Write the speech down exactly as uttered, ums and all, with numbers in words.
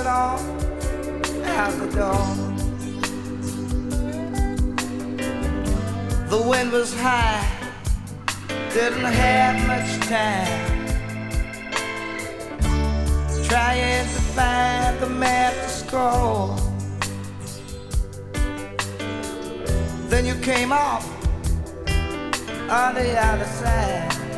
it on out the door. The wind was high, didn't have much time, trying to find the map to scroll. Then you came off on the other side.